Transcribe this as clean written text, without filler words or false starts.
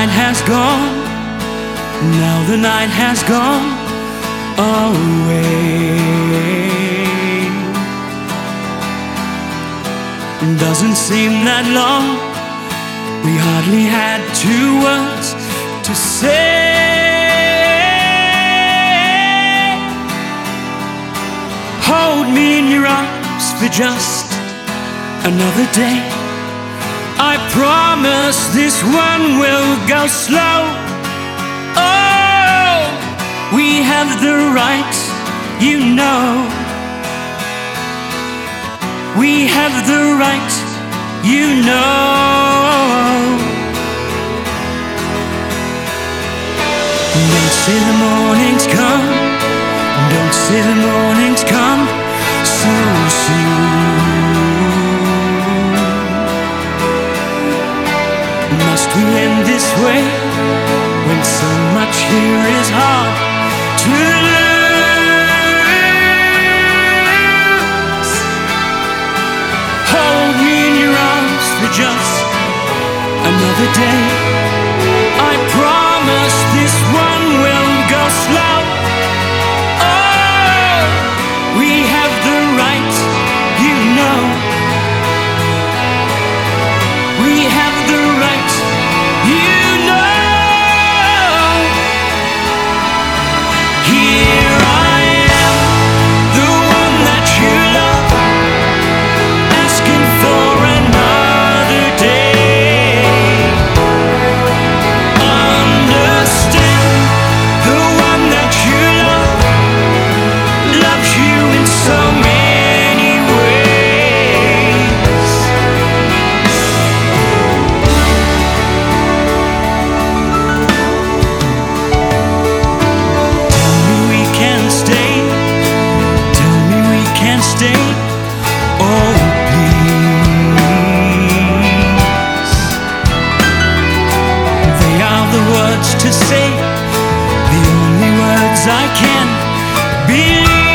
night has gone, now the night has gone away. Doesn't seem that long, we hardly had 2 words to say. Hold me in your arms for just another day. I promise this one will go slow. Oh, we have the right, you know. We have the right, you know. Don't say the morning's come, don't say the morning's come so soon. Must we end this way when so much here is hard to lose? Hold me in your arms for just another day. I promise this one will go slow. Oh, we have the right, you know. We have the right, you know. Here I am, the one that you love, asking for another day. Understand, the one that you love loves you in so many ways. Tell me we can stay, tell me we can stay, oh please. They are the words to say, the only words I can believe.